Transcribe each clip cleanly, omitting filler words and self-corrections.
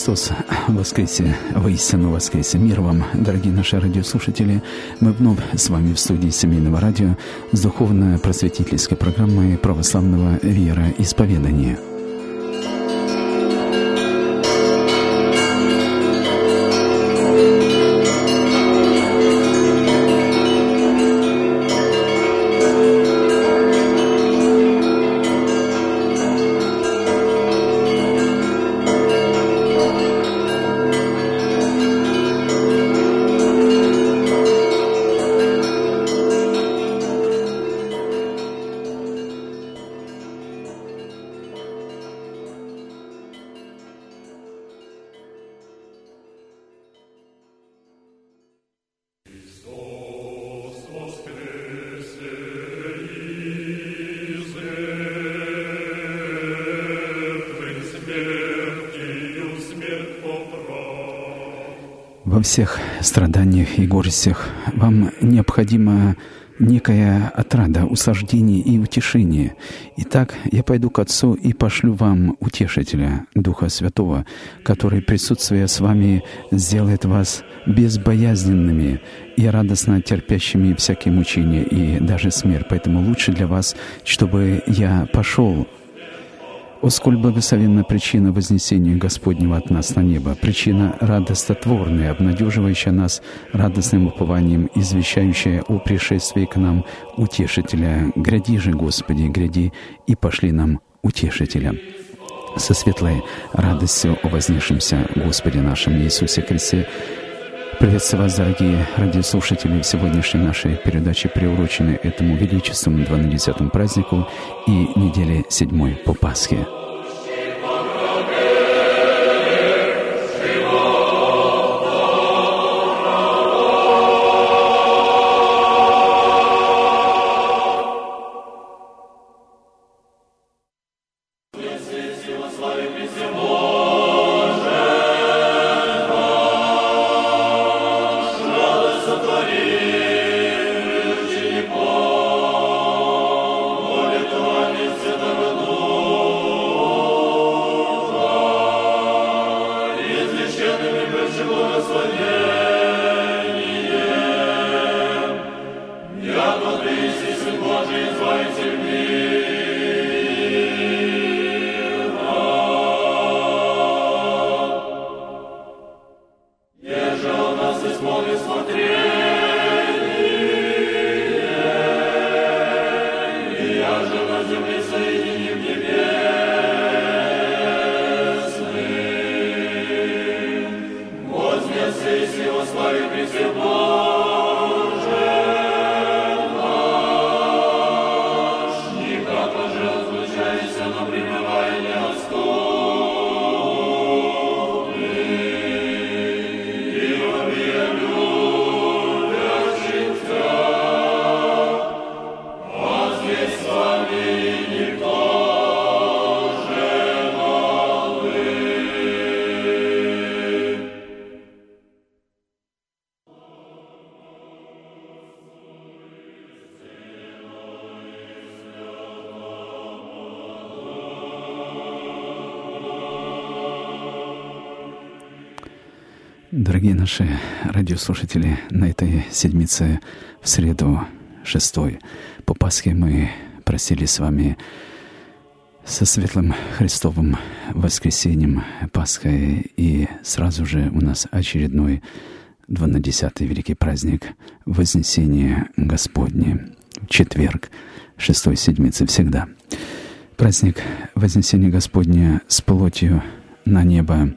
Христос воскресе, воистину воскресе. Мир вам, дорогие наши радиослушатели. Мы вновь с вами в студии Семейного радио с духовно-просветительской программой православного вероисповедания. Во всех страданиях и горестях вам необходима некая отрада, услаждение и утешение. Итак, я пойду к Отцу и пошлю вам Утешителя, Духа Святого, который, присутствуя с вами, сделает вас безбоязненными и радостно терпящими всякие мучения и даже смерть. Поэтому лучше для вас, чтобы я пошел. О, сколь благословенна причина вознесения Господнего от нас на небо, причина радостотворная, обнадеживающая нас радостным упованием, извещающая о пришествии к нам Утешителя. Гряди же, Господи, гряди, и пошли нам Утешителя. Со светлой радостью о вознесшемся Господе нашем Иисусе Христе. Приветствую вас, дорогие радиослушатели, в сегодняшней нашей передаче, приуроченной этому величественному 12-му празднику и неделе 7 по Пасхе. Дорогие наши радиослушатели, на этой седмице в среду 6 по Пасхе мы просили с вами со светлым Христовым воскресением, Пасхой, и сразу же у нас очередной 12-й великий праздник Вознесения Господне, четверг 6-й седмицы всегда. Праздник Вознесения Господня с плотью на небо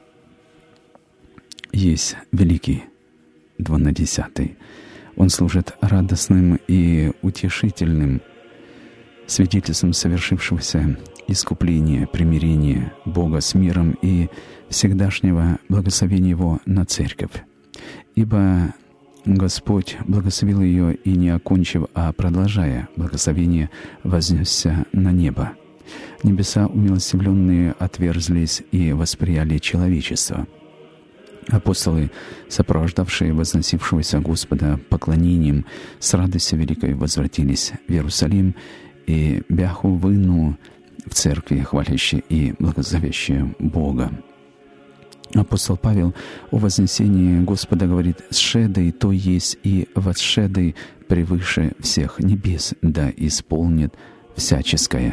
есть великий 12-й. Он служит радостным и утешительным свидетельством совершившегося искупления, примирения Бога с миром и всегдашнего благословения Его на Церковь. Ибо Господь благословил ее и не окончив, а продолжая благословение, вознесся на небо. Небеса умилостивленные отверзлись и восприяли человечество. Апостолы, сопровождавшие возносившегося Господа поклонением, с радостью великой возвратились в Иерусалим и бяху выну в церкви, хвалящие и благословящие Бога. Апостол Павел о вознесении Господа говорит: «Сшедой то есть и восшедой превыше всех небес, да исполнит всяческое».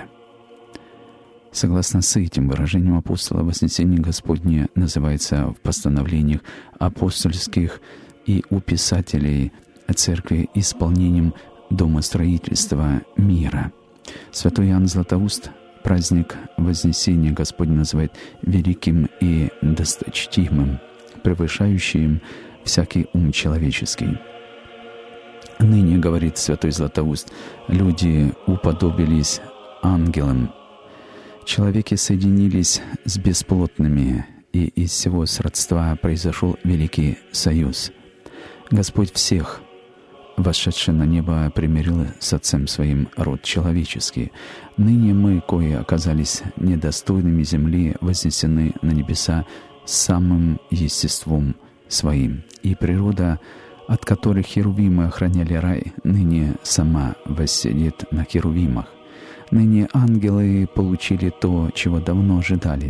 Согласно с этим выражением апостола, вознесение Господне называется в постановлениях апостольских и у писателей Церкви исполнением домостроительства мира. Святой Иоанн Златоуст праздник Вознесения Господня называет великим и досточтимым, превышающим всякий ум человеческий. «Ныне, — говорит святой Златоуст, — люди уподобились ангелам, человеки соединились с бесплотными, и из всего сродства произошел великий союз. Господь всех, вошедший на небо, примирил с Отцем Своим род человеческий. Ныне мы, кои оказались недостойными земли, вознесены на небеса самым естеством Своим. И природа, от которой херувимы охраняли рай, ныне сама воссидит на херувимах. Ныне ангелы получили то, чего давно ожидали.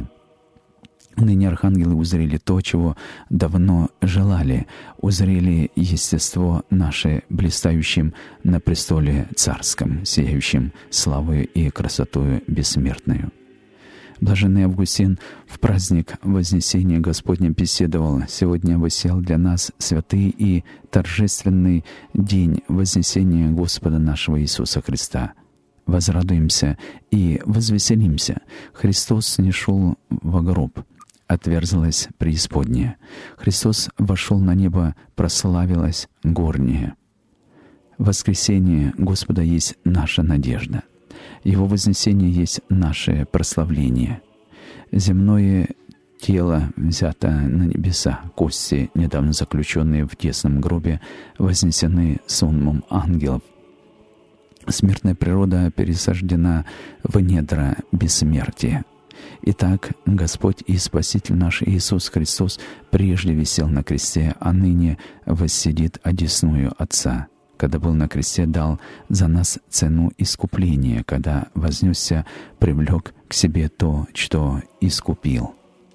Ныне архангелы узрели то, чего давно желали, узрели естество наше, блистающим на престоле царском, сияющим славою и красотою бессмертную. Блаженный Августин в праздник Вознесения Господня беседовал: «Сегодня воссиял для нас святый и торжественный день Вознесения Господа нашего Иисуса Христа. Возрадуемся и возвеселимся. Христос не шел во гроб, отверзлась преисподняя. Христос вошел на небо, прославилась горняя. Воскресение Господа есть наша надежда. Его вознесение есть наше прославление. Земное тело взято на небеса, кости, недавно заключенные в тесном гробе, вознесены сонмом ангелов. Смертная природа пересаждена в недра бессмертия. Итак, Господь и Спаситель наш Иисус Христос прежде висел на кресте, а ныне воссидит одесную Отца. Когда был на кресте, дал за нас цену искупления, когда вознесся, привлек к себе то, что искупил».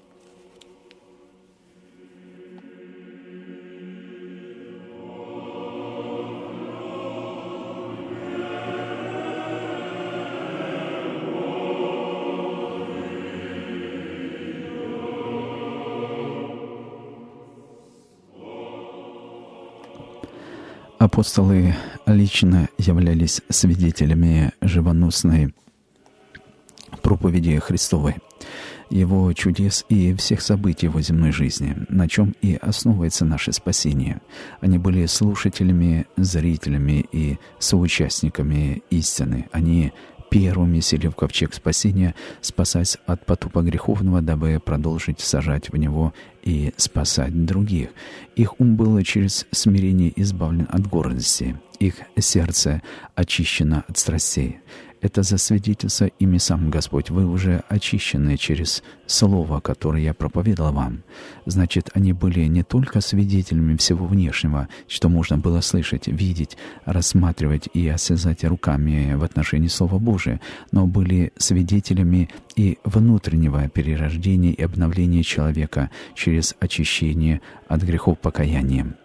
Апостолы лично являлись свидетелями живоносной проповеди Христовой, Его чудес и всех событий Его земной жизни, на чем и основывается наше спасение. Они были слушателями, зрителями и соучастниками истины. Они первыми сели в ковчег спасения, спасаясь от потопа греховного, дабы продолжить сажать в него и спасать других. Их ум был через смирение избавлен от гордости, их сердце очищено от страстей. Это засвидетельство ими сам Господь. Вы уже очищены через Слово, которое я проповедовал вам. Значит, они были не только свидетелями всего внешнего, что можно было слышать, видеть, рассматривать и осязать руками в отношении Слова Божия, но были свидетелями и внутреннего перерождения и обновления человека через очищение от грехов покаянием.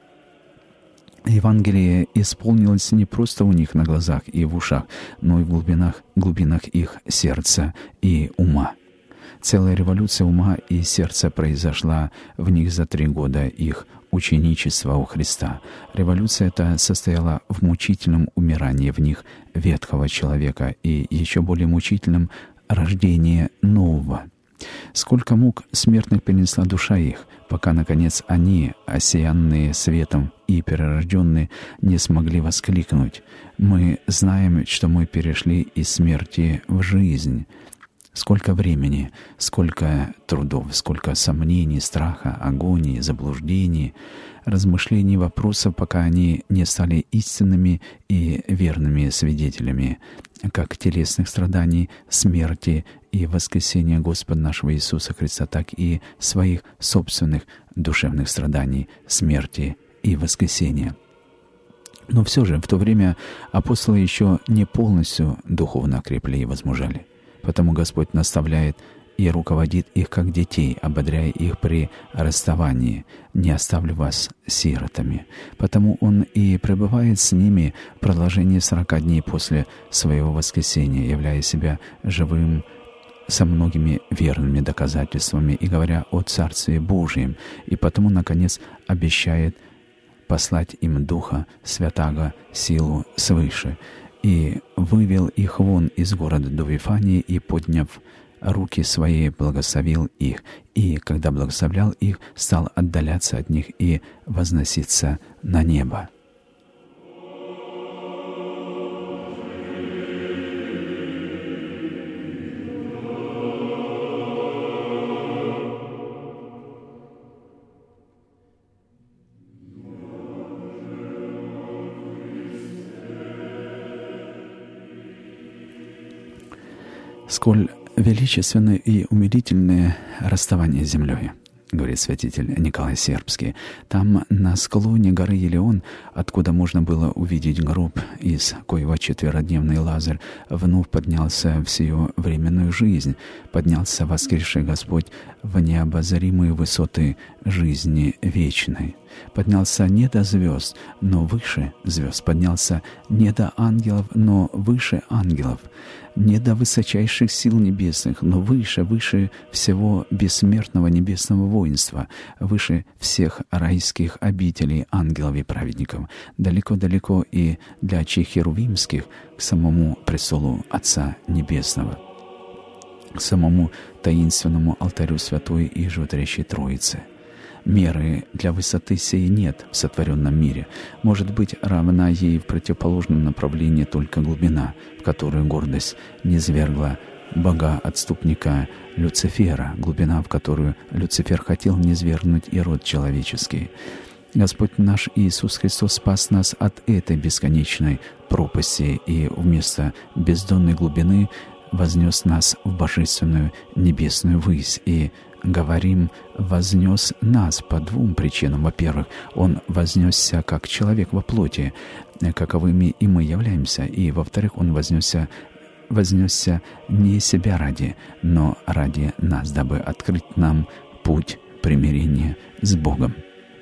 Евангелие исполнилось не просто у них на глазах и в ушах, но и в глубинах их сердца и ума. Целая революция ума и сердца произошла в них за 3 года их ученичества у Христа. Революция эта состояла в мучительном умирании в них ветхого человека и еще более мучительном рождении нового. Сколько мук смертных перенесла душа их, пока, наконец, они, осиянные светом и перерожденные, не смогли воскликнуть: «Мы знаем, что мы перешли из смерти в жизнь». Сколько времени, сколько трудов, сколько сомнений, страха, агонии, заблуждений, размышлений, вопросов, пока они не стали истинными и верными свидетелями как телесных страданий, смерти и воскресения Господа нашего Иисуса Христа, так и своих собственных душевных страданий, смерти и воскресения. Но все же в то время апостолы еще не полностью духовно окрепли и возмужали. Потому Господь наставляет и руководит их, как детей, ободряя их при расставании. Не оставлю вас сиротами. Потому Он и пребывает с ними в продолжении 40 дней после Своего воскресения, являя себя живым со многими верными доказательствами и говоря о Царстве Божьем, и потому, наконец, обещает послать им Духа Святаго, силу свыше. И вывел их вон из города до Вифании, и, подняв руки свои, благословил их. И, когда благословлял их, стал отдаляться от них и возноситься на небо. «Сколь величественны и умилительные расставания с землей», — говорит святитель Николай Сербский. «Там, на склоне горы Елеон, откуда можно было увидеть гроб, из коего четверодневный Лазарь вновь поднялся в сию временную жизнь, поднялся воскресший Господь в необозримые высоты жизни вечной. Поднялся не до звезд, но выше звезд, поднялся не до ангелов, но выше ангелов, не до высочайших сил небесных, но выше всего бессмертного небесного воинства, выше всех райских обителей ангелов и праведников, далеко-далеко и для очей херувимских к самому престолу Отца Небесного, к самому таинственному алтарю Святой и Животворящей Троицы. Меры для высоты сей нет в сотворенном мире. Может быть, равна ей в противоположном направлении только глубина, в которую гордость низвергла бога-отступника Люцифера, глубина, в которую Люцифер хотел низвергнуть и род человеческий. Господь наш Иисус Христос спас нас от этой бесконечной пропасти и вместо бездонной глубины вознес нас в божественную небесную высь. И говорим, вознес нас по двум причинам. Во-первых, Он вознесся как человек во плоти, каковыми и мы являемся. И, во-вторых, Он вознесся не себя ради, но ради нас, дабы открыть нам путь примирения с Богом.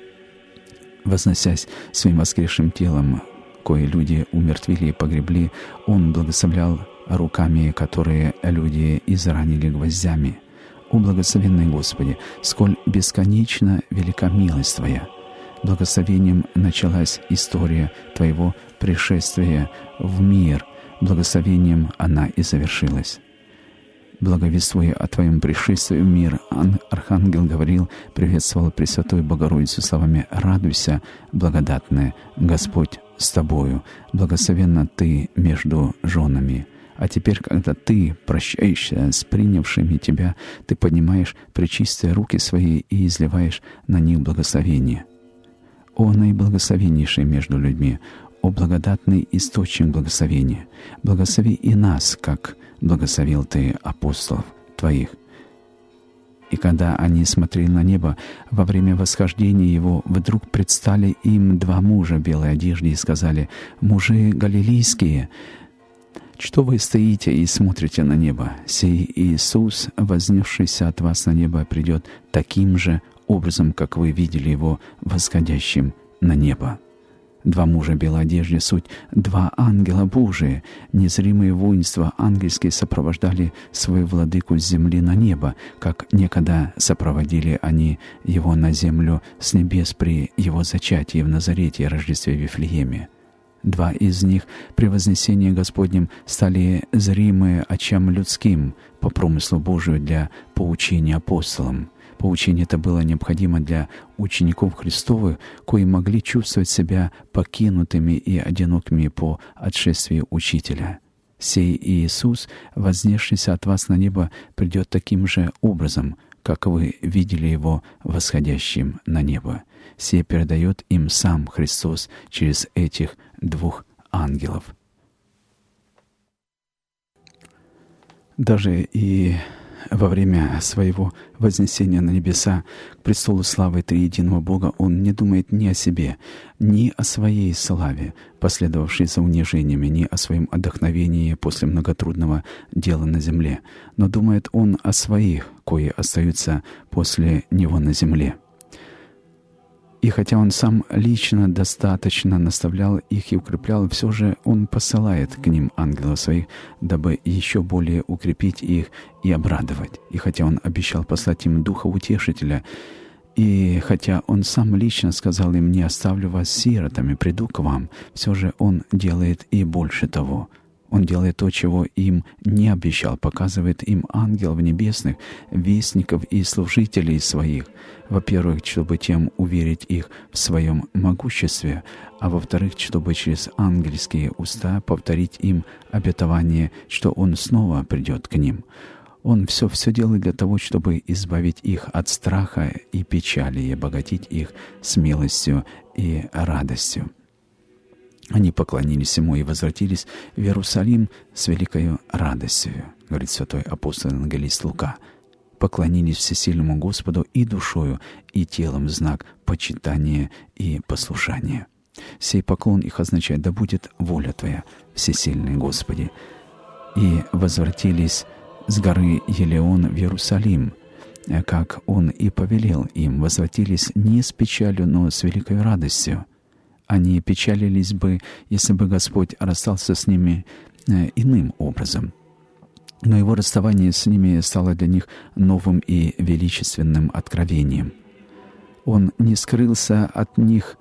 Возносясь своим воскресшим телом, кое люди умертвили и погребли, Он благословлял руками, которые люди изранили гвоздями. О благословенный Господи, сколь бесконечно велика милость Твоя! Благословением началась история Твоего пришествия в мир, благословением она и завершилась. Благовествуя о Твоем пришествии в мир, Архангел Гавриил приветствовал Пресвятую Богородицу словами: «Радуйся, благодатная, Господь с Тобою, благословенна Ты между женами». А теперь, когда Ты прощаешься с принявшими Тебя, Ты поднимаешь пречистые руки Свои и изливаешь на них благословение. О наиблагословеннейший между людьми, о благодатный источник благословения, благослови и нас, как благословил Ты апостолов Твоих. И когда они смотрели на небо, во время восхождения Его вдруг предстали им два мужа в белой одежде и сказали: «Мужи галилейские, что вы стоите и смотрите на небо? Сей Иисус, вознесшийся от вас на небо, придет таким же образом, как вы видели Его восходящим на небо». Два мужа в белой одежде — суть два ангела Божии. Незримые воинства ангельские сопровождали свою владыку с земли на небо, как некогда сопроводили они Его на землю с небес при Его зачатии в Назарете и Рождестве в Вифлееме. Два из них при вознесении Господнем стали зримые очам людским по промыслу Божию для поучения апостолам. Поучение это было необходимо для учеников Христовых, кои могли чувствовать себя покинутыми и одинокими по отшествии Учителя. Сей Иисус, вознесшийся от вас на небо, придет таким же образом, как вы видели Его восходящим на небо. Сие передает им сам Христос через этих двух ангелов. Даже и во время своего вознесения на небеса к престолу славы Триединого Бога, Он не думает ни о себе, ни о своей славе, последовавшей за унижениями, ни о своем отдохновении после многотрудного дела на земле, но думает Он о своих, кои остаются после Него на земле. И хотя Он сам лично достаточно наставлял их и укреплял, все же Он посылает к ним ангелов своих, дабы еще более укрепить их и обрадовать. И хотя Он обещал послать им Духа Утешителя, и хотя Он сам лично сказал им: «Не оставлю вас сиротами, приду к вам», все же Он делает и больше того. Он делает то, чего им не обещал, показывает им ангелов небесных, вестников и служителей своих. Во-первых, чтобы тем уверить их в своем могуществе, а во-вторых, чтобы через ангельские уста повторить им обетование, что Он снова придет к ним. Он все делает для того, чтобы избавить их от страха и печали и обогатить их смелостью и радостью. Они поклонились Ему и возвратились в Иерусалим с великою радостью, говорит святой апостол евангелист Лука. Поклонились всесильному Господу и душою, и телом в знак почитания и послушания. Сей поклон их означает: «Да будет воля Твоя, всесильный Господи». И возвратились с горы Елеон в Иерусалим, как Он и повелел им. Возвратились не с печалью, но с великой радостью. Они печалились бы, если бы Господь расстался с ними иным образом. Но Его расставание с ними стало для них новым и величественным откровением. Он не скрылся от них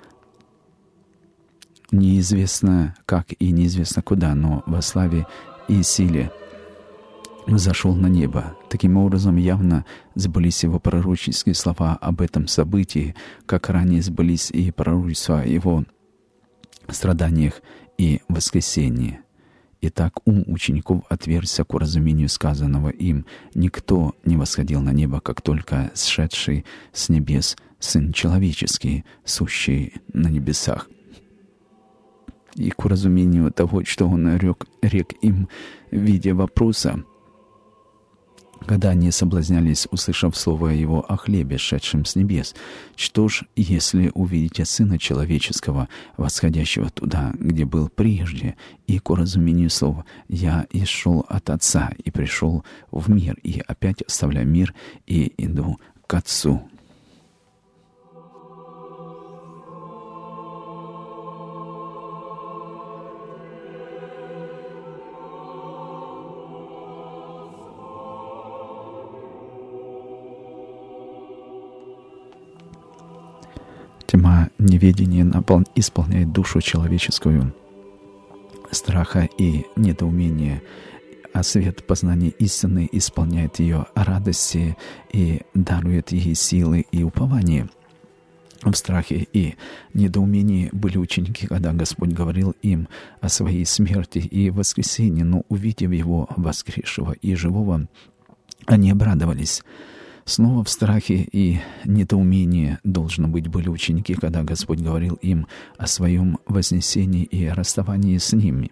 неизвестно как и неизвестно куда, но во славе и силе взошел на небо. Таким образом, явно сбылись Его пророческие слова об этом событии, как ранее сбылись и пророчества о Его страданиях и воскресении. Итак, ум учеников отвергся к уразумению сказанного им. Никто не восходил на небо, как только сшедший с небес Сын Человеческий, сущий на небесах. И к уразумению того, что Он рек им в виде вопроса, когда они соблазнялись, услышав слово Его о хлебе, шедшем с небес: «Что ж, если увидите Сына Человеческого, восходящего туда, где был прежде?» И к уразумению слова: «Я исшел от Отца и пришел в мир, и опять оставляю мир и иду к Отцу». Тьма неведения исполняет душу человеческую страха и недоумения, а свет познания истины исполняет ее радости и дарует ей силы и упование. В страхе и недоумении были ученики, когда Господь говорил им о своей смерти и воскресении, но, увидев Его воскресшего и живого, они обрадовались. Снова в страхе и недоумении, должно быть, были ученики, когда Господь говорил им о своем вознесении и расставании с ними.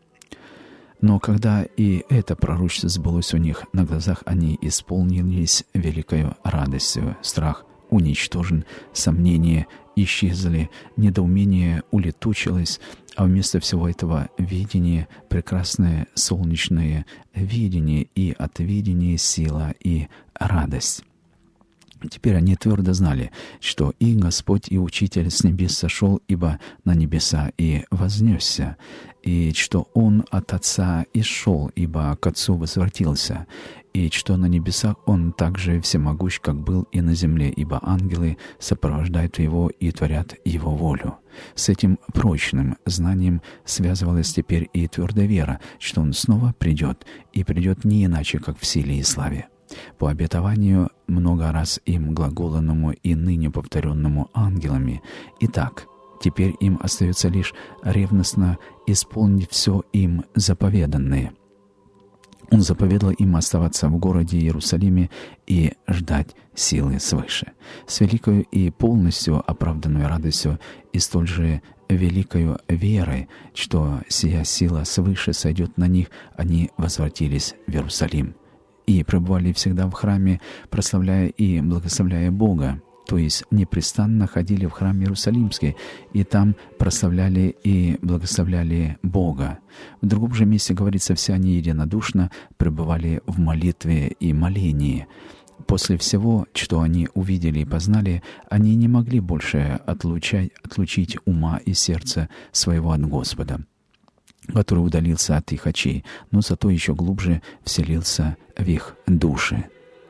Но когда и это пророчество сбылось у них на глазах, они исполнились великою радостью. Страх уничтожен, сомнения исчезли, недоумение улетучилось, а вместо всего этого видение, прекрасное солнечное видение, и от видения сила и радость. Теперь они твердо знали, что и Господь, и Учитель с небес сошел, ибо на небеса и вознесся, и что Он от Отца исшел, ибо к Отцу возвратился, и что на небесах Он также всемогущ, как был и на земле, ибо ангелы сопровождают Его и творят Его волю. С этим прочным знанием связывалась теперь и твердая вера, что Он снова придет, и придет не иначе, как в силе и славе. По обетованию, много раз им глаголанному и ныне повторенному ангелами. Итак, теперь им остается лишь ревностно исполнить все им заповеданное. Он заповедал им оставаться в городе Иерусалиме и ждать силы свыше, с великою и полностью оправданной радостью и столь же великою верой, что сия сила свыше сойдет на них, они возвратились в Иерусалим. и пребывали всегда в храме, прославляя и благословляя Бога. То есть непрестанно ходили в храм Иерусалимский, и там прославляли и благословляли Бога. В другом же месте говорится, все они единодушно пребывали в молитве и молении. После всего, что они увидели и познали, они не могли больше отлучить ума и сердца своего от Господа, который удалился от их очей, но зато еще глубже вселился в их души.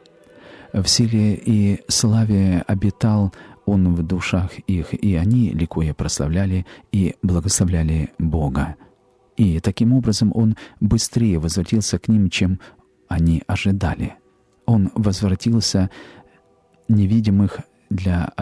В силе и славе обитал Он в душах их, и они, ликуя, прославляли и благословляли Бога. И таким образом Он быстрее возвратился к ним, чем они ожидали. Он возвратился невидимый для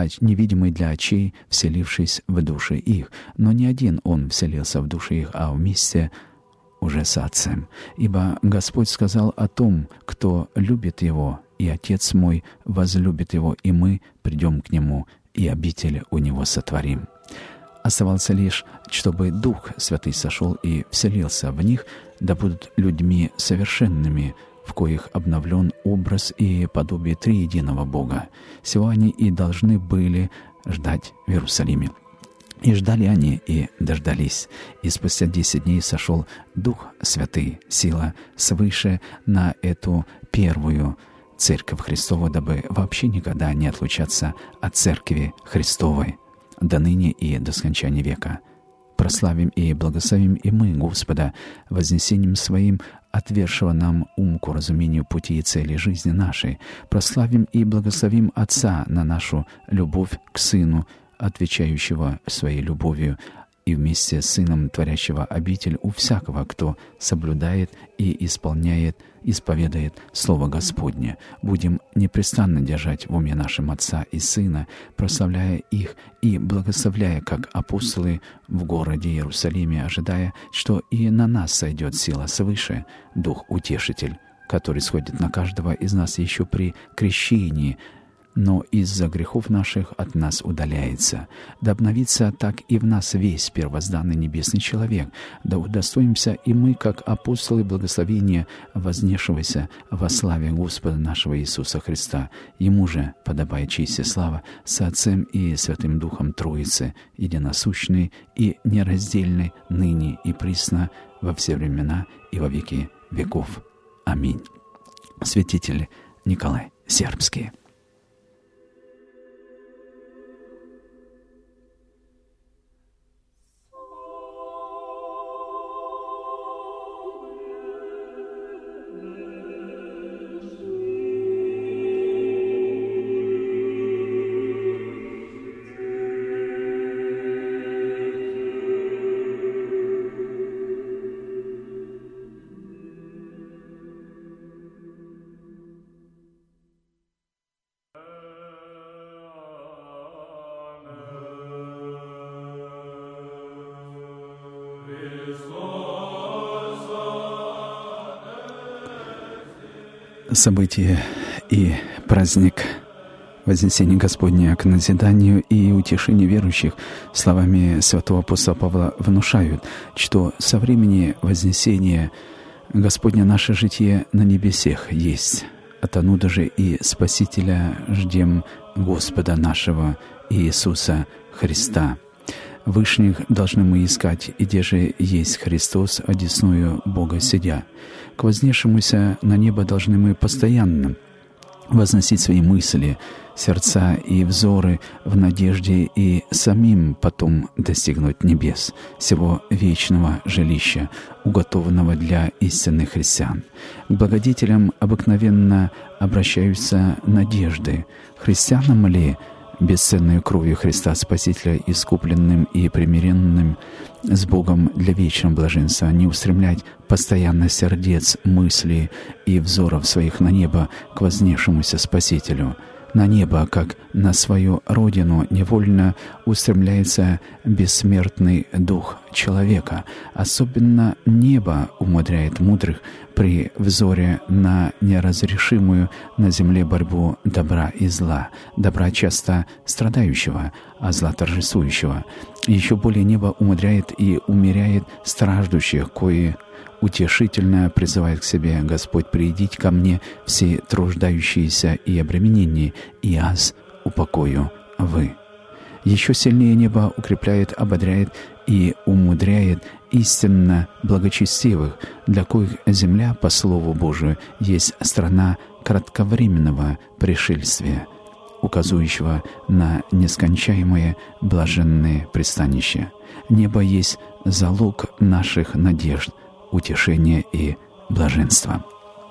очей, вселившись в души их. Но не один Он вселился в души их, а вместе уже с Отцем. Ибо Господь сказал о том, кто любит Его, и Отец мой возлюбит Его, и мы придем к Нему, и обитель у Него сотворим. Оставался лишь, чтобы Дух Святый сошел и вселился в них, да будут людьми совершенными, в коих обновлен образ и подобие триединого Бога. Сего они и должны были ждать в Иерусалиме. И ждали они, и дождались. И спустя 10 дней сошел Дух Святый, сила свыше на эту первую Церковь Христову, дабы вообще никогда не отлучаться от Церкви Христовой до ныне и до скончания века. Прославим и благословим и мы Господа вознесением Своим, отвершего нам ум к разумению пути и цели жизни нашей. Прославим и благословим Отца на нашу любовь к Сыну, отвечающего Своей любовью, и вместе с Сыном, творящего обитель у всякого, кто соблюдает и исповедает Слово Господне. Будем непрестанно держать в уме нашим Отца и Сына, прославляя их и благословляя, как апостолы в городе Иерусалиме, ожидая, что и на нас сойдет сила свыше, Дух Утешитель, который сходит на каждого из нас еще при крещении, но из-за грехов наших от нас удаляется. Да обновится так и в нас весь первозданный небесный человек, да удостоимся и мы, как апостолы, благословения вознесшегося во славе Господа нашего Иисуса Христа. Ему же подобает честь и слава с Отцем и Святым Духом Троицы, единосущной и нераздельной, ныне и присно, во все времена и во веки веков. Аминь. Святитель Николай Сербский. Событие и праздник Вознесения Господня к назиданию и утешению верующих словами святого апостола Павла внушают, что со времени Вознесения Господня наше житие на небесех есть. Отонуда же и Спасителя ждем Господа нашего Иисуса Христа. Вышних должны мы искать, и где же есть Христос, одесную Бога сидя. К вознесшемуся на небо должны мы постоянно возносить свои мысли, сердца и взоры в надежде и самим потом достигнуть небес, сего вечного жилища, уготованного для истинных христиан. К благодетелям обыкновенно обращаются надежды. Христианам ли бесценную кровью Христа Спасителя, искупленным и примиренным с Богом для вечного блаженства, не устремлять постоянно сердец, мысли и взоров своих на небо к вознесшемуся Спасителю. На небо, как на свою родину, невольно устремляется бессмертный дух человека. Особенно небо умудряет мудрых при взоре на неразрешимую на земле борьбу добра и зла, добра часто страдающего, а зла торжествующего. Еще более небо умудряет и умеряет страждущих, кои Утешительно призывает к себе Господь: «Придите ко мне, все труждающиеся и обремененные, и аз упокою вы». Еще сильнее небо укрепляет, ободряет и умудряет истинно благочестивых, для коих земля, по Слову Божию, есть страна кратковременного пришельствия, указующего на нескончаемое блаженное пристанище. Небо есть залог наших надежд, утешения и блаженства.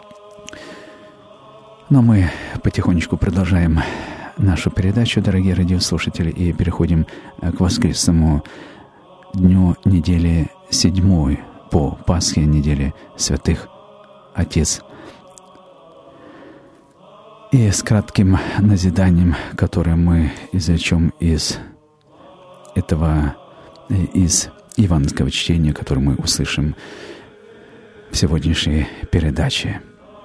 Но мы потихонечку продолжаем нашу передачу, дорогие радиослушатели, и переходим к воскресному дню недели 7 по Пасхе, недели святых Отец. И с кратким назиданием, которое мы извлечем из евангельского чтения, которое мы услышим в сегодняшней передаче.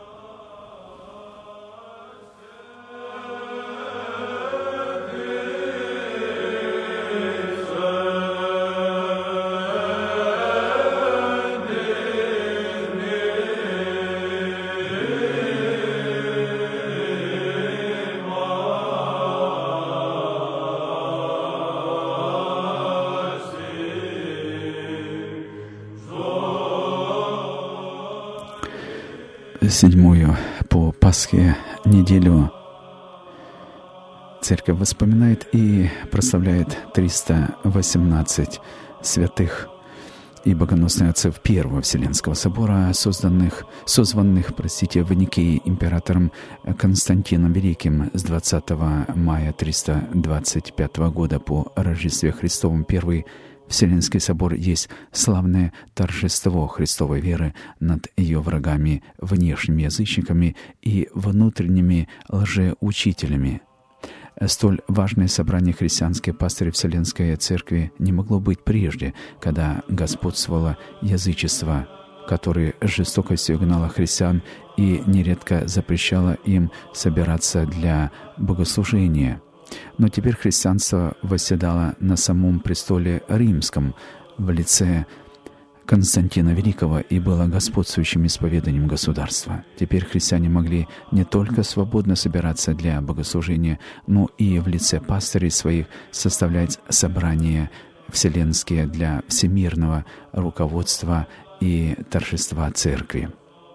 Седьмую по Пасхе неделю Церковь вспоминает и прославляет 318 святых и богоносных отцов Первого Вселенского собора, созванных в Никее императором Константином Великим с 20 мая 325 года по Рождестве Христовом. Первый Вселенский собор есть славное торжество Христовой веры над ее врагами, внешними язычниками и внутренними лжеучителями. Столь важное собрание христианской пастырей Вселенской Церкви не могло быть прежде, когда господствовало язычество, которое с жестокостью гнало христиан и нередко запрещало им собираться для богослужения. Но теперь христианство восседало на самом престоле римском в лице Константина Великого и было господствующим исповеданием государства. Теперь христиане могли не только свободно собираться для богослужения, но и в лице пастырей своих составлять собрания вселенские для всемирного руководства и торжества Церкви.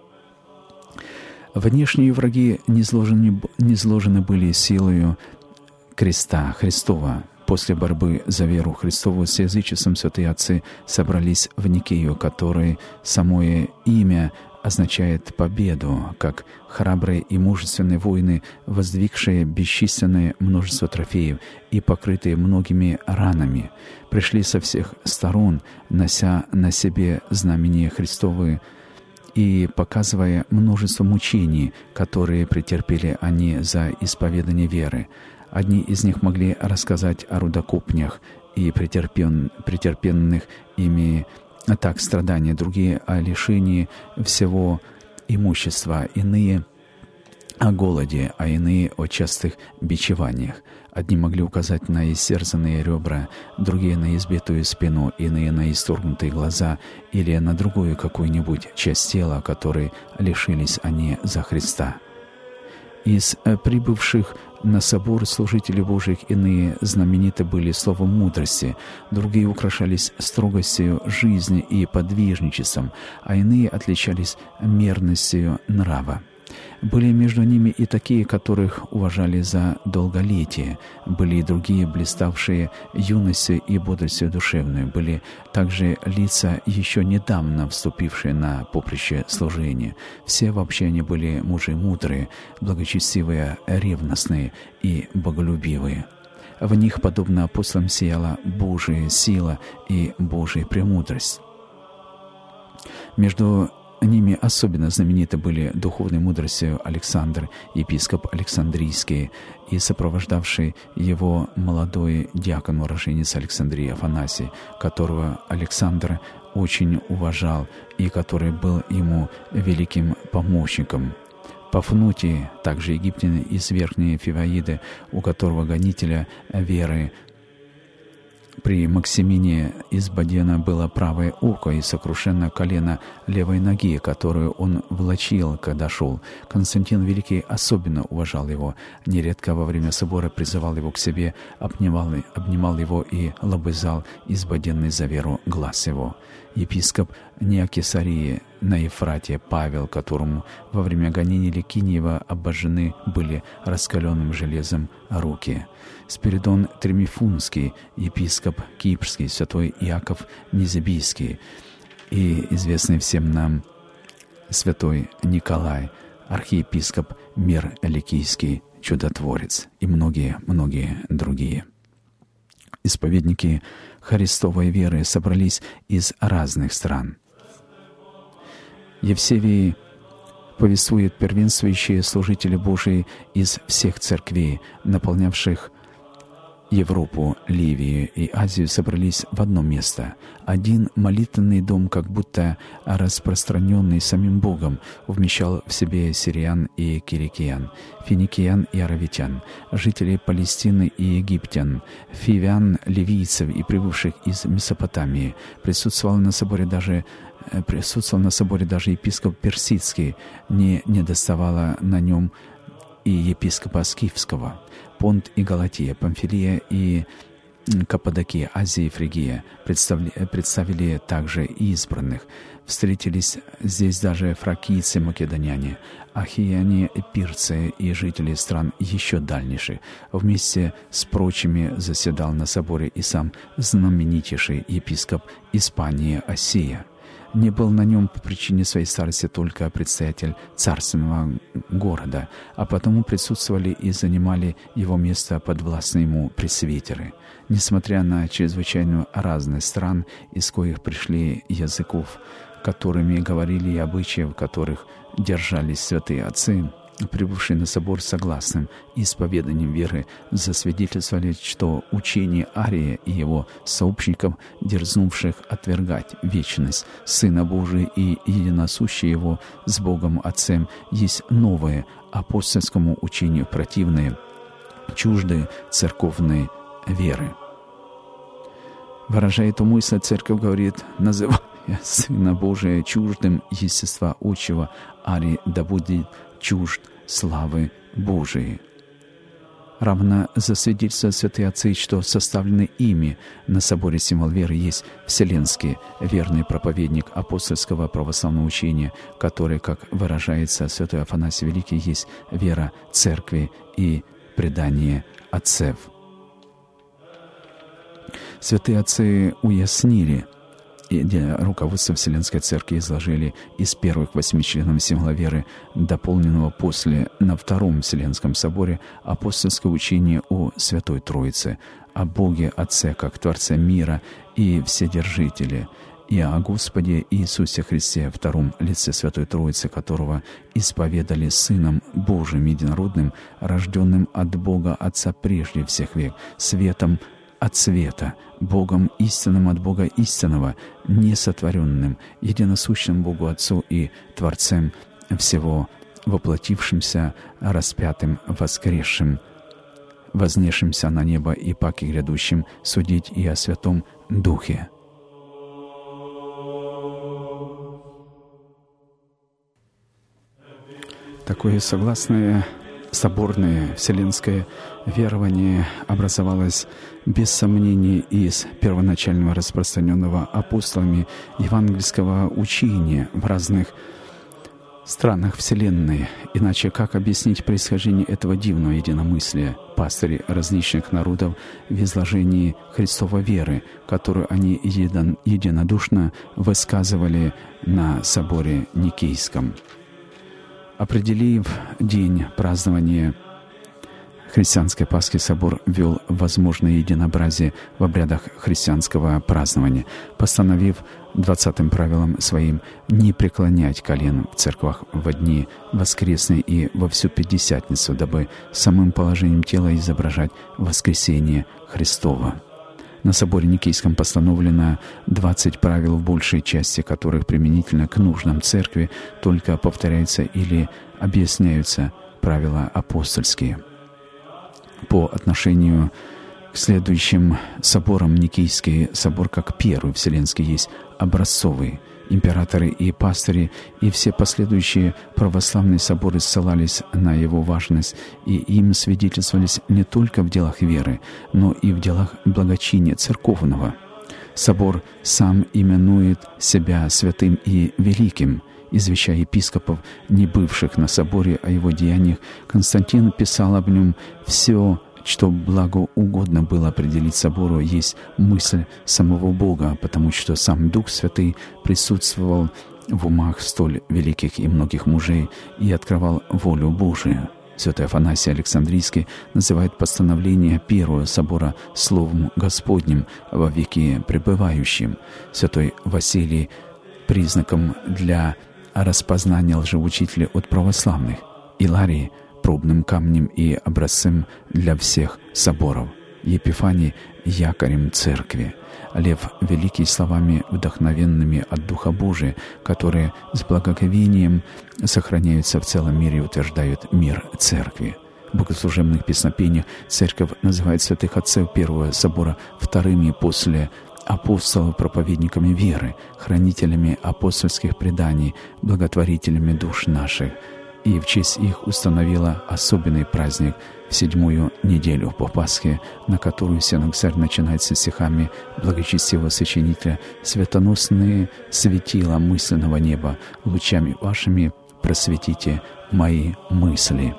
Внешние враги низложены были силою креста Христова. После борьбы за веру Христову с язычеством святые отцы собрались в Никею, которой самое имя означает победу, как храбрые и мужественные воины, воздвигшие бесчисленное множество трофеев и покрытые многими ранами, пришли со всех сторон, нося на себе знамения Христовы и показывая множество мучений, которые претерпели они за исповедание веры. Одни из них могли рассказать о рудокопнях и претерпенных ими так страдания, другие — о лишении всего имущества, иные — о голоде, а иные — о частых бичеваниях. Одни могли указать на истерзанные ребра, другие — на избитую спину, иные — на исторгнутые глаза или на другую какую-нибудь часть тела, которой лишились они за Христа. Из прибывших на собор служителей Божьих иные знамениты были словом мудрости, другие украшались строгостью жизни и подвижничеством, а иные отличались мерностью нрава. Были между ними и такие, которых уважали за долголетие, были и другие, блиставшие юностью и бодростью душевной, были также лица, еще недавно вступившие на поприще служения. Все вообще они были мужи мудрые, благочестивые, ревностные и боголюбивые. В них, подобно апостолам, сияла Божия сила и Божия премудрость. Между ними особенно знамениты были духовной мудростью Александр, епископ Александрийский, и сопровождавший его молодой диакон, уроженец Александрии Афанасий, которого Александр очень уважал и который был ему великим помощником. Пафнутий, также египтянин из Верхней Фиваиды, у которого гонителя веры При Максимине из Бодена было правое ухо и сокрушено колено левой ноги, которую он влачил, когда шел. Константин Великий особенно уважал его. Нередко во время собора призывал его к себе, обнимал его и лобызал избоденный за веру глаз его. Епископ Неокесарии на Ефрате Павел, которому во время гонений Ликиниева обожжены были раскаленным железом руки. Спиридон Тремифунский, епископ Кипрский, святой Иаков Низебийский и известный всем нам святой Николай, архиепископ Мир Ликийский, чудотворец и многие другие. Исповедники Христовой веры собрались из разных стран. Евсевий повествует: первенствующие служители Божии из всех церквей, наполнявших Европу, Ливию и Азию, собрались в одно место. Один молитвенный дом, как будто распространенный самим Богом, вмещал в себе сириян и кирикиян, финикиян и аравитян, жителей Палестины и египтян, фивян, ливийцев и прибывших из Месопотамии. Присутствовал на соборе даже епископ Персидский, не недоставало на нем и епископа Скифского. Понт и Галатия, Памфилия и Каппадокия, Азия и Фригия представили также и избранных. Встретились здесь даже фракийцы, македоняне, ахияне, эпирцы и жители стран еще дальнейших. Вместе с прочими заседал на соборе и сам знаменитейший епископ Испании Осия. Не был на нем по причине своей старости только предстоятель царственного города, а потому присутствовали и занимали его место подвластные ему пресвитеры. Несмотря на чрезвычайную разность стран, из коих пришли языков, которыми говорили, и обычаев, которых держались святые отцы, прибывшие на собор согласным исповеданием веры, засвидетельствовали, что учение Ария и его сообщников, дерзнувших отвергать вечность Сына Божия и единосущее его с Богом Отцем, есть новое апостольскому учению противное, чуждые церковной веры. Выражая эту мысль, Церковь говорит: называя Сына Божия чуждым естества отчего, Арий да будет чужд славы Божией. Равно засвидетельствуют святые отцы, что составленный ими на соборе символ веры есть вселенский верный проповедник апостольского православного учения, который, как выражается святой Афанасий Великий, есть вера церкви и предание отцев. Святые отцы уяснили, и руководство Вселенской Церкви изложили из первых 8 членов символа веры, дополненного после на Втором Вселенском соборе, апостольское учение о Святой Троице, о Боге Отце как Творце мира и Вседержителе, и о Господе Иисусе Христе, втором лице Святой Троицы, которого исповедали Сыном Божиим единородным, рожденным от Бога Отца прежде всех век, светом от света, Богом истинным от Бога истинного, несотворенным, единосущным Богу Отцу и Творцем всего, воплотившимся, распятым, воскресшим, вознесшимся на небо и паки грядущим судить и о Святом Духе. Такое согласное соборное вселенское верование образовалось без сомнений из первоначального распространенного апостолами евангельского учения в разных странах Вселенной. Иначе как объяснить происхождение этого дивного единомыслия пастырей различных народов в изложении Христовой веры, которую они единодушно высказывали на соборе Никейском? Определив день празднования христианской Пасхи, собор ввел возможное единообразие в обрядах христианского празднования, постановив 20-м правилом своим не преклонять колен в церквах во дни воскресные и во всю Пятидесятницу, дабы самым положением тела изображать воскресение Христово. На соборе Никейском постановлено 20 правил, в большей части которых применительно к нуждам церкви только повторяются или объясняются правила апостольские. По отношению К следующим соборам Никейский собор, как первый вселенский, есть образцовый. Императоры и пастыри и все последующие православные соборы ссылались на его важность, и им свидетельствовались не только в делах веры, но и в делах благочиния церковного. Собор сам именует себя святым и великим. Извещая епископов, не бывших на соборе, о его деяниях, Константин писал об нем: «Все, что благоугодно было определить собору, есть мысль самого Бога, потому что сам Дух Святый присутствовал в умах столь великих и многих мужей и открывал волю Божию». Святой Афанасий Александрийский называет постановление Первого собора Словом Господним во веки пребывающим. Святой Василий — признаком для распознания лжеучителей от православных. Иларий — пробным камнем и образцем для всех соборов. Епифаний — якорем церкви. Лев Великий словами, вдохновенными от Духа Божия, которые с благоговением сохраняются в целом мире и утверждают мир церкви. В богослужебных песнопениях церковь называет святых отцов Первого собора вторыми после апостолов проповедниками веры, хранителями апостольских преданий, благотворителями душ наших, и в честь их установила особенный праздник в 7-ю неделю по Пасхе, на которую Синодальный начинается стихами благочестивого сочинителя: «Светоносные светила мысленного неба, лучами вашими просветите мои мысли».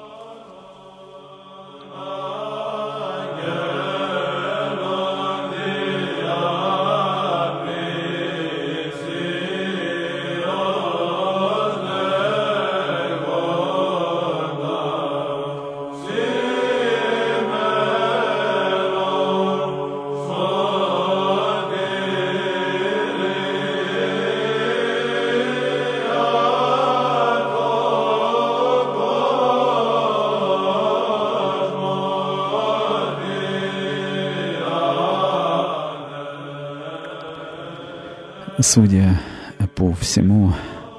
Судя по всему,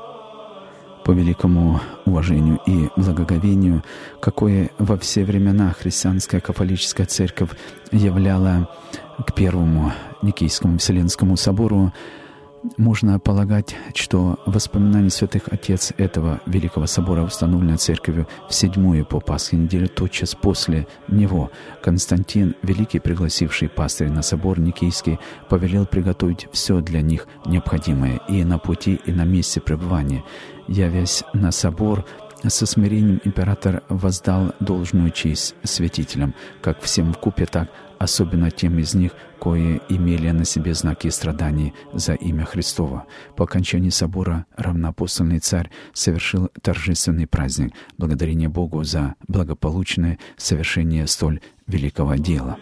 по великому уважению и благоговению, какое во все времена христианская католическая церковь являла к Первому Никейскому Вселенскому собору, можно полагать, что воспоминания святых отец этого Великого собора установлено церковью в 7-ю по Пасхе неделю, тотчас после него. Константин, великий, пригласивший пастыря на собор Никейский, повелел приготовить все для них необходимое и на пути, и на месте пребывания. Явясь на собор, со смирением император воздал должную честь святителям, как всем вкупе, так особенно тем из них, кои имели на себе знаки страданий за имя Христово. По окончании собора равноапостольный царь совершил торжественный праздник, благодарение Богу за благополучное совершение столь великого дела.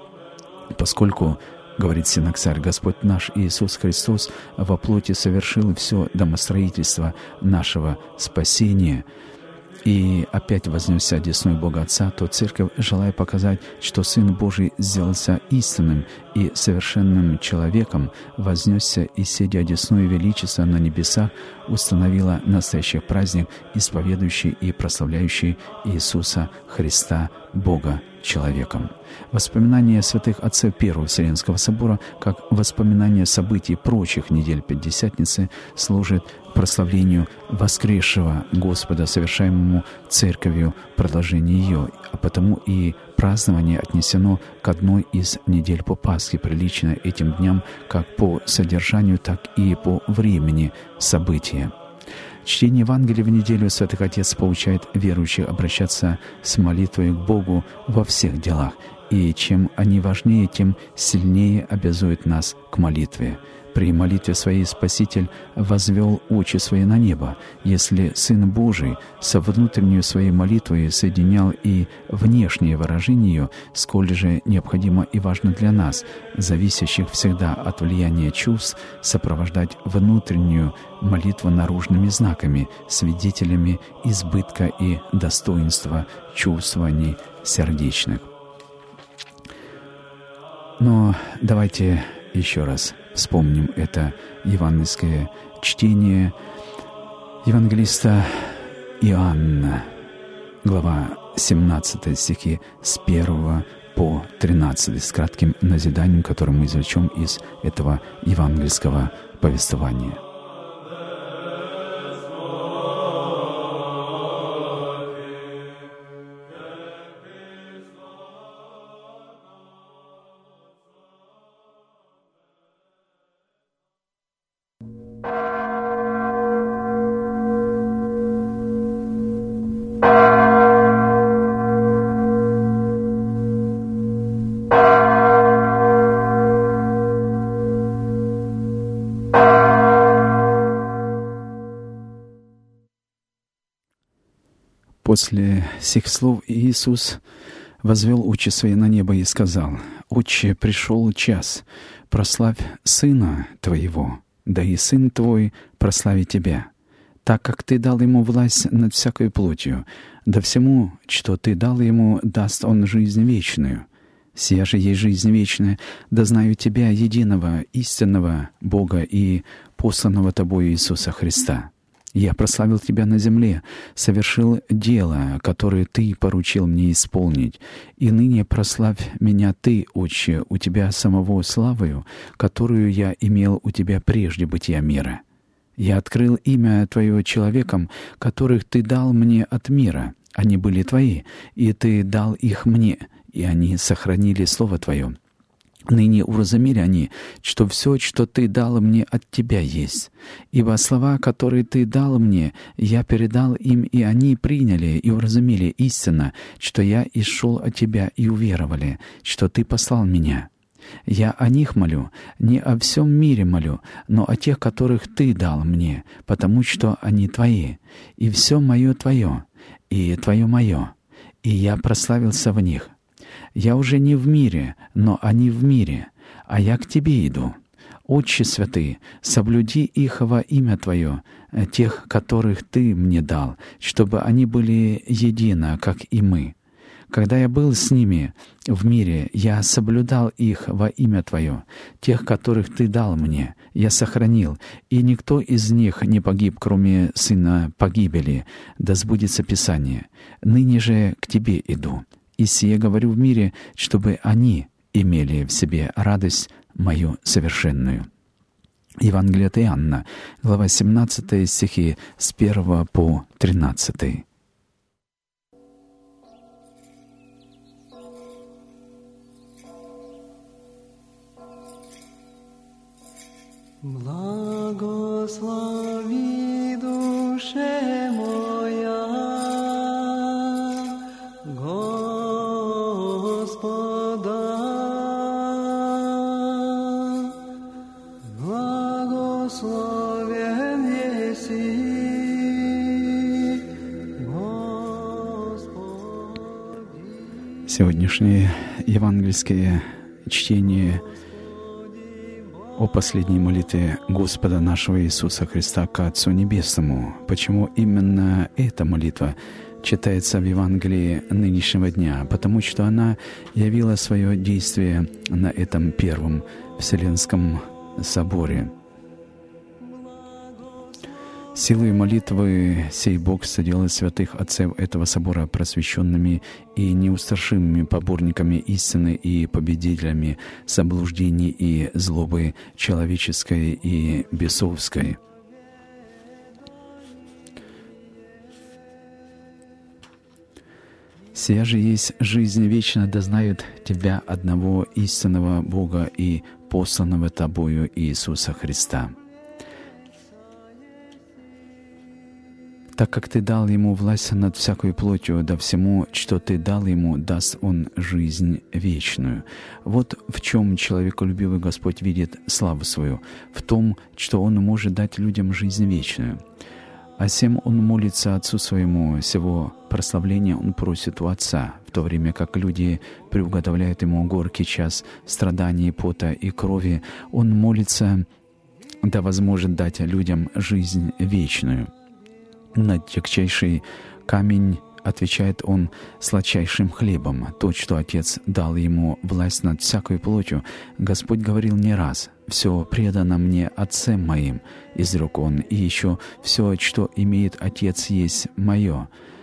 Поскольку, говорит Синодальный, Господь наш Иисус Христос во плоти совершил все домостроительство нашего спасения и опять вознесся одесную Бога Отца, то Церковь, желая показать, что Сын Божий сделался истинным и совершенным человеком, вознесся и, сидя одесную величества на небесах, установила настоящий праздник, исповедующий и прославляющий Иисуса Христа, Бога человеком. Воспоминания святых отцов Первого Вселенского собора, как воспоминания событий прочих недель Пятидесятницы, служат прославлению воскресшего Господа, совершаемому Церковью продолжение ее, а потому и празднование отнесено к одной из недель по Пасхе, прилично этим дням как по содержанию, так и по времени события. Чтение Евангелия в неделю святых отец поучает верующих обращаться с молитвой к Богу во всех делах, и чем они важнее, тем сильнее обязует нас к молитве. При молитве своей Спаситель возвел очи свои на небо. Если Сын Божий со внутренней своей молитвой соединял и внешнее выражение ее, сколь же необходимо и важно для нас, зависящих всегда от влияния чувств, сопровождать внутреннюю молитву наружными знаками, свидетелями избытка и достоинства чувствований сердечных. Но давайте еще раз вспомним это евангельское чтение евангелиста Иоанна, глава 17, стихи с 1 по 13 с кратким назиданием, которое мы извлечем из этого евангельского повествования. После сих слов Иисус возвел очи свои на небо и сказал: «Отче, пришел час, прославь Сына Твоего, да и Сын Твой прославит Тебя, так как Ты дал Ему власть над всякой плотью, да всему, что Ты дал Ему, даст Он жизнь вечную. Сия же есть жизнь вечная, да знаю Тебя, единого, истинного Бога и посланного Тобою Иисуса Христа. Я прославил Тебя на земле, совершил дело, которое Ты поручил мне исполнить. И ныне прославь меня Ты, Отче, у Тебя самого славою, которую я имел у Тебя прежде бытия мира. Я открыл имя Твое человекам, которых Ты дал мне от мира. Они были Твои, и Ты дал их мне, и они сохранили Слово Твое. Ныне уразумели они, что все, что Ты дал мне, от Тебя есть. Ибо слова, которые Ты дал мне, я передал им, и они приняли и уразумели истинно, что я исшел от Тебя, и уверовали, что Ты послал меня. Я о них молю, не о всем мире молю, но о тех, которых Ты дал мне, потому что они Твои, и все мое Твое, и Твое мое, и я прославился в них. Я уже не в мире, но они в мире, а я к Тебе иду. Отче святый, соблюди их во имя Твое, тех, которых Ты мне дал, чтобы они были едино, как и мы. Когда я был с ними в мире, я соблюдал их во имя Твое, тех, которых Ты дал мне, я сохранил, и никто из них не погиб, кроме сына погибели, да сбудется Писание. Ныне же к Тебе иду. И сие говорю в мире, чтобы они имели в себе радость мою совершенную». Евангелие от Иоанна, глава 17, стихи с 1 по 13. Благослови душе моя Господа, благословен еси Господи. Сегодняшнее евангельское чтение о последней молитве Господа нашего Иисуса Христа к Отцу Небесному. Почему именно эта молитва читается в Евангелии нынешнего дня? Потому что она явила свое действие на этом первом Вселенском соборе. Силой молитвы сей Бог соделал святых отцев этого собора просвещенными и неустрашимыми поборниками истины и победителями заблуждений и злобы человеческой и бесовской. Сия же есть жизнь вечная, да знают Тебя, одного истинного Бога и посланного Тобою Иисуса Христа. Так как Ты дал Ему власть над всякой плотью, да всему, что Ты дал Ему, даст Он жизнь вечную. Вот в чем человеколюбивый Господь видит славу свою, в том, что Он может дать людям жизнь вечную. А сем Он молится Отцу Своему, сего прославления Он просит у Отца, в то время как люди приуготовляют Ему горький час страданий, пота и крови, Он молится, да возможет дать людям жизнь вечную. На тягчайший камень отвечает Он сладчайшим хлебом. То, что Отец дал Ему власть над всякой плотью, Господь говорил не раз: «Все предано мне Отцем Моим», изрек Он, и еще «все, что имеет Отец, есть Мое».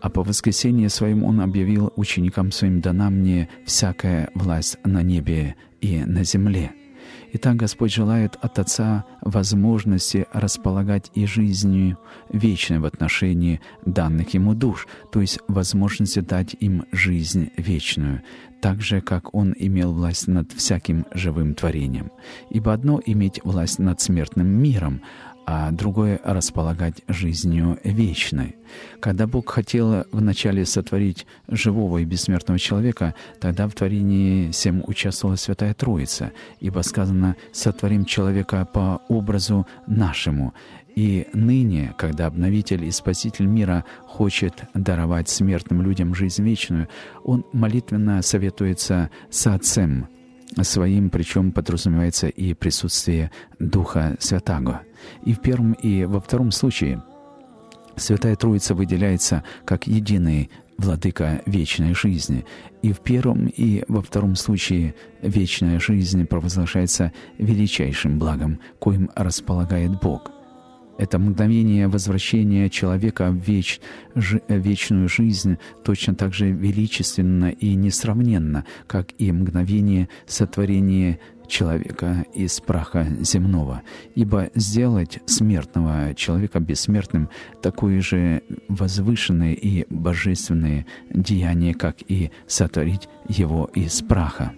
А по воскресении Своим Он объявил ученикам Своим: «Дана мне всякая власть на небе и на земле». Итак, Господь желает от Отца возможности располагать и жизнью вечной в отношении данных Ему душ, то есть возможности дать им жизнь вечную, так же, как Он имел власть над всяким живым творением. Ибо одно — иметь власть над смертным миром, а другое — располагать жизнью вечной. Когда Бог хотел вначале сотворить живого и бессмертного человека, тогда в творении сем участвовала Святая Троица, ибо сказано: «Сотворим человека по образу нашему». И ныне, когда Обновитель и Спаситель мира хочет даровать смертным людям жизнь вечную, Он молитвенно советуется с Отцем Своим, причем подразумевается и присутствие Духа Святаго. И в первом, и во втором случае Святая Троица выделяется как единый Владыка вечной жизни. И в первом, и во втором случае вечная жизнь провозглашается величайшим благом, коим располагает Бог. Это мгновение возвращения человека в вечную жизнь точно так же величественно и несравненно, как и мгновение сотворения человека из праха земного. Ибо сделать смертного человека бессмертным — такое же возвышенное и божественное деяние, как и сотворить его из праха.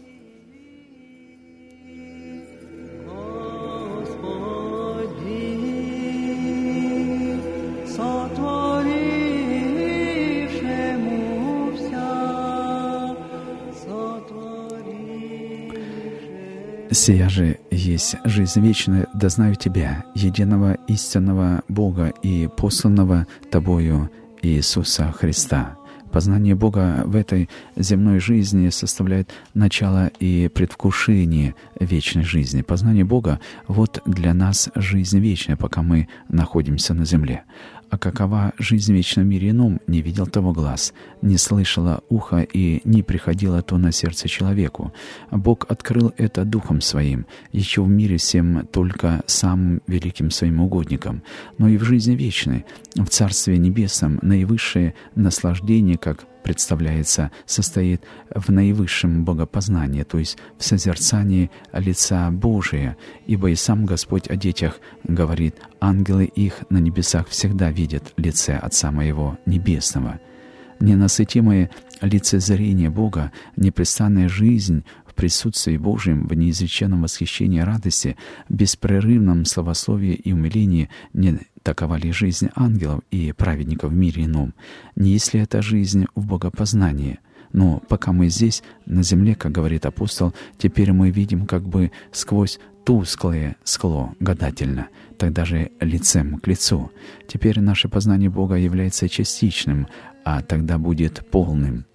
«Сия же есть жизнь вечная, да знаю Тебя, единого истинного Бога и посланного Тобою Иисуса Христа». Познание Бога в этой земной жизни составляет начало и предвкушение вечной жизни. Познание Бога — вот для нас жизнь вечная, пока мы находимся на земле. А какова жизнь вечная в мире ином, не видел того глаз, не слышало ухо и не приходило то на сердце человеку. Бог открыл это Духом Своим, еще в мире всем только самым великим Своим угодникам. Но и в жизни вечной, в Царстве Небесном, наивысшее наслаждение, как представляется, состоит в наивысшем богопознании, то есть в созерцании лица Божия, ибо и сам Господь о детях говорит: «Ангелы их на небесах всегда видят лице Отца Моего Небесного». Ненасытимое лицезрение Бога, непрестанная жизнь в присутствии Божьем, в неизреченном восхищении и радости, беспрерывном славословии и умилении — не такова ли жизнь ангелов и праведников в мире ином? Не есть ли это жизнь в богопознании? Но пока мы здесь, на земле, как говорит апостол, теперь мы видим как бы сквозь тусклое скло гадательно, тогда же лицем к лицу. Теперь наше познание Бога является частичным, а тогда будет полным.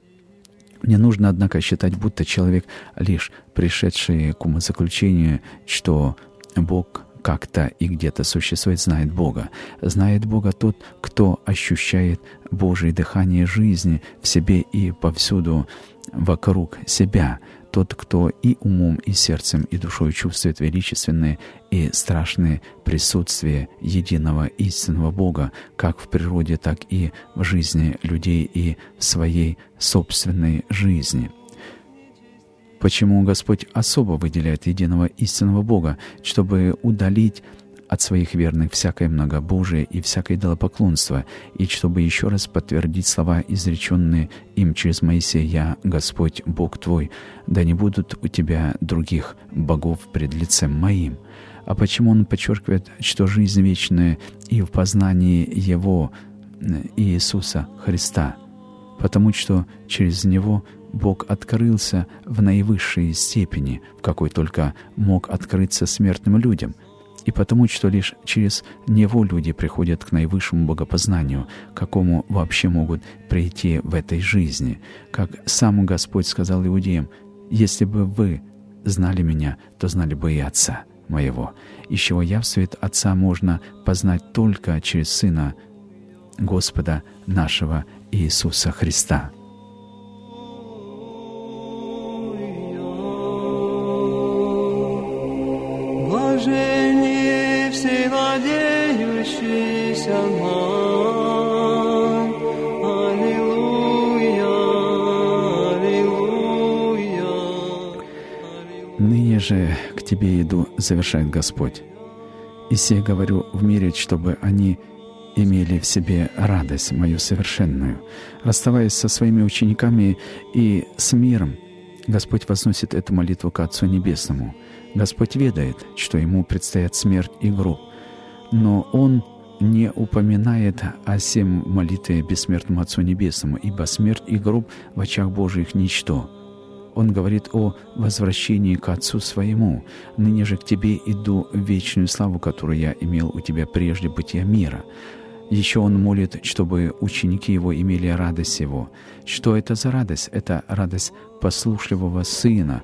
Не нужно, однако, считать, будто человек, лишь пришедший к умозаключению, что Бог как-то и где-то существует, знает Бога. Знает Бога тот, кто ощущает Божие дыхание жизни в себе и повсюду вокруг себя. Тот, кто и умом, и сердцем, и душой чувствует величественное и страшное присутствие единого истинного Бога, как в природе, так и в жизни людей и в своей собственной жизни. Почему Господь особо выделяет единого истинного Бога? Чтобы удалить от своих верных всякое многобожие и всякое идолопоклонство, и чтобы еще раз подтвердить слова, изреченные им через Моисея: «Я, Господь, Бог твой, да не будут у тебя других богов пред лицем Моим». А почему Он подчеркивает, что жизнь вечная и в познании Его, Иисуса Христа? Потому что через Него Бог открылся в наивысшей степени, в какой только мог открыться смертным людям, и потому что лишь через Него люди приходят к наивысшему богопознанию, к какому вообще могут прийти в этой жизни. Как сам Господь сказал иудеям: «Если бы вы знали Меня, то знали бы и Отца Моего». Из чего явствует Отца можно познать только через Сына Господа нашего Иисуса Христа. Блаженнее все надеющиеся нам. Аллилуйя. же к Тебе иду, завершает Господь. И сие говорю в мире, чтобы они имели в себе радость мою совершенную. Расставаясь со своими учениками и с миром, Господь возносит эту молитву к Отцу Небесному. Господь ведает, что Ему предстоят смерть и гроб, но Он не упоминает о сем молитве бессмертному Отцу Небесному, ибо смерть и гроб в очах Божиих ничто. Он говорит о возвращении к Отцу Своему. «Ныне же к Тебе иду в вечную славу, которую я имел у Тебя прежде бытия мира». Еще Он молит, чтобы ученики Его имели радость Его. Что это за радость? Это радость послушливого Сына,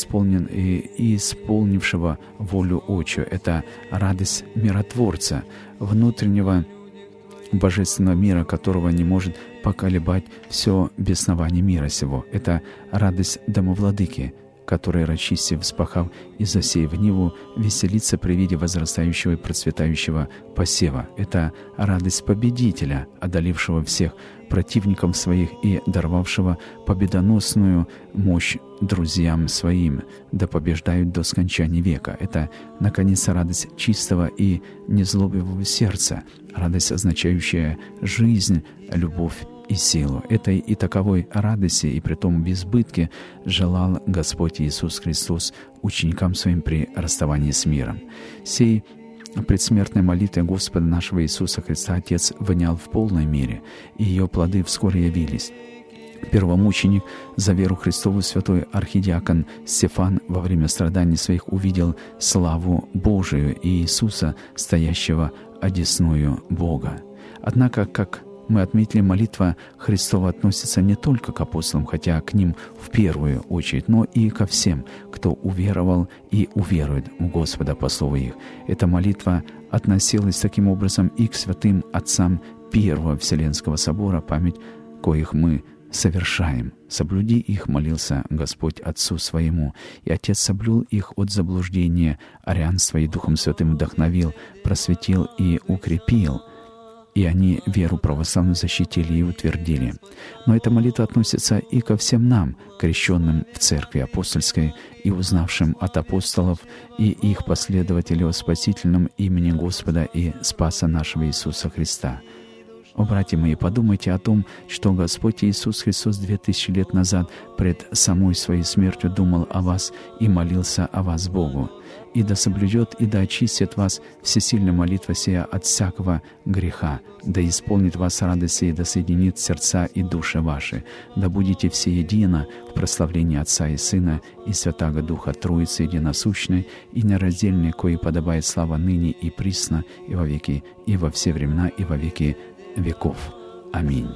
исполнившего волю Отчу. Это радость миротворца, внутреннего божественного мира, которого не может поколебать все беснование мира сего. Это радость домовладыки, который, рачисти вспахав и засеяв ниву, веселится при виде возрастающего и процветающего посева. Это радость победителя, одолившего всех противников своих и даровавшего победоносную мощь друзьям своим, да побеждают до скончания века. Это, наконец, радость чистого и незлобивого сердца, радость, означающая жизнь, любовь и силу. Этой и таковой радости, и притом в избытке, желал Господь Иисус Христос ученикам Своим при расставании с миром. Сей предсмертной молитве Господа нашего Иисуса Христа Отец внял в полной мере, и ее плоды вскоре явились. Первомученик за веру Христову святой архидиакон Стефан во время страданий своих увидел славу Божию и Иисуса, стоящего одесную Бога. Однако, как мы отметили, молитва Христова относится не только к апостолам, хотя к ним в первую очередь, но и ко всем, кто уверовал и уверует в Господа по слову их. Эта молитва относилась таким образом и к святым отцам Первого Вселенского собора, память коих мы совершаем. «Соблюди их», молился Господь Отцу Своему, и Отец соблюл их от заблуждения арианства и Духом Святым вдохновил, просветил и укрепил, и они веру православную защитили и утвердили. Но эта молитва относится и ко всем нам, крещенным в Церкви Апостольской и узнавшим от апостолов и их последователей о спасительном имени Господа и Спаса нашего Иисуса Христа. О, братья мои, подумайте о том, что Господь Иисус Христос 2000 лет назад пред самой Своей смертью думал о вас и молился о вас Богу. «И да соблюдет, и да очистит вас всесильная молитва сия от всякого греха, да исполнит вас радость сия, да соединит сердца и души ваши, да будете все едино в прославлении Отца и Сына и Святаго Духа Троицы единосущной и нераздельной, коей подобает слава ныне и присно, и во веки, и во все времена, и во веки веков. Аминь».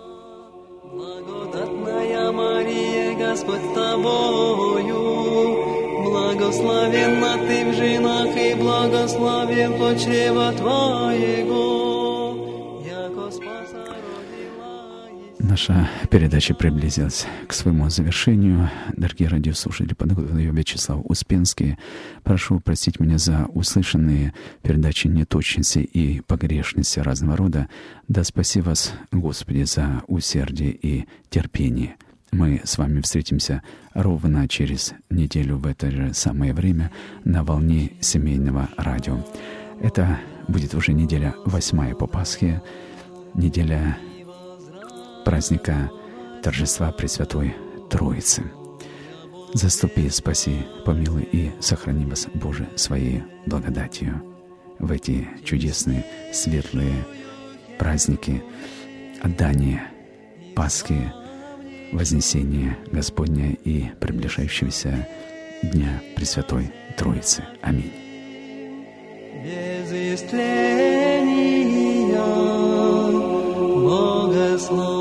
Благодатная Мария, Господь с тобою, благословенна ты в женах, и благословен плод чрева твоего, яко спаса родила. Наша передача приблизилась к своему завершению. Дорогие радиослушатели, подготовил ее Вячеслав Успенский. Прошу простить меня за услышанные передачи неточности и погрешности разного рода. Да спаси вас, Господи, за усердие и терпение. Мы с вами встретимся ровно через неделю в это же самое время на волне семейного радио. Это будет уже неделя 8 по Пасхе, неделя праздника торжества Пресвятой Троицы. Заступи, спаси, помилуй и сохрани вас, Боже, Своей благодатью в эти чудесные, светлые праздники отдания Пасхи, Вознесения Господня и приближающегося Дня Пресвятой Троицы. Аминь. Без истления, Богослов.